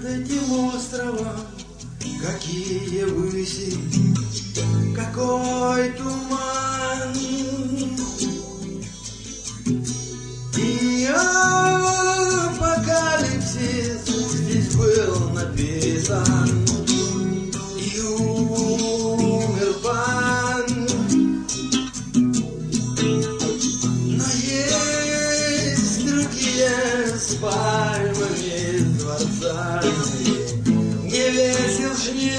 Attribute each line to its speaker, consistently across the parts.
Speaker 1: Над этим островом какие выси, какой туман. И апокалипсис здесь был написан. И умер пан. Но есть другие с пальмами, с дворцами, не весел шнек.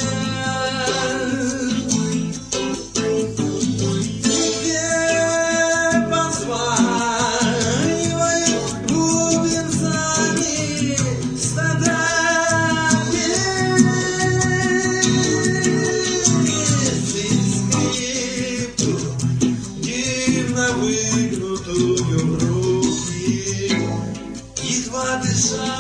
Speaker 1: Выгнутую руки, едва дыша,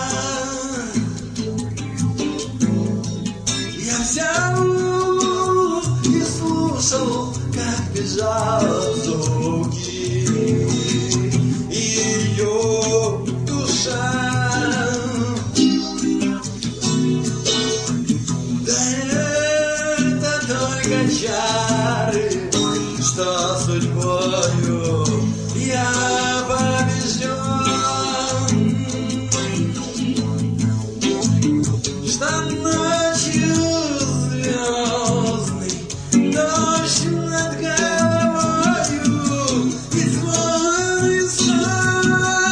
Speaker 1: я взял и слушал, как бежал звуки, и ее душа. Да это только чары, что судьбою я побежден, что ночью звездный дождь над головою и звон сон.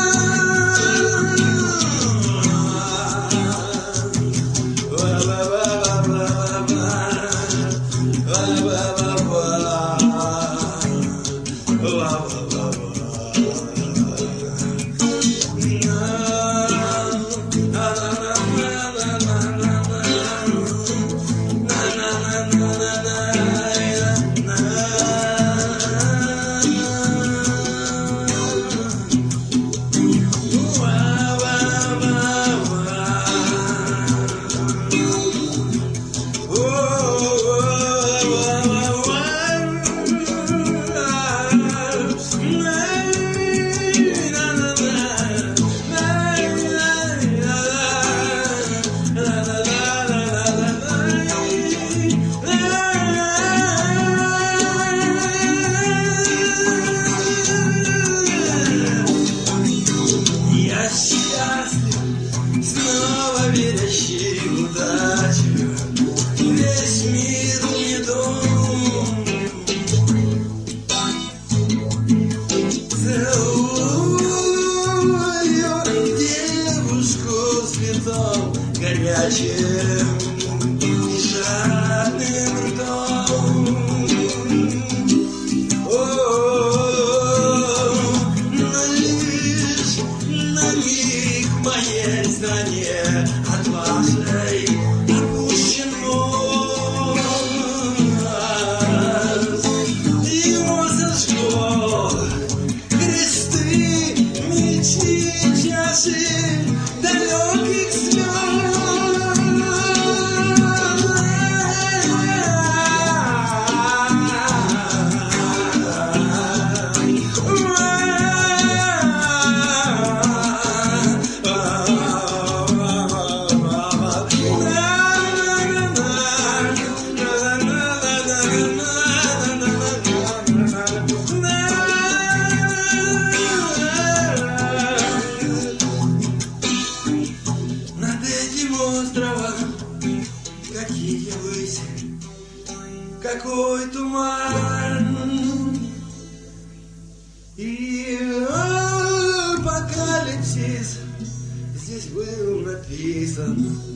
Speaker 1: Снова видящий удачу, весь мир не дом. Целую девушку с лицом горячим и жадным ртом. Но лишь на миг мое знание от вашей опущенной. Его зажгло кресты, мечты, чаши далеких какие выси, какой туман. И апокалипсис здесь был написан.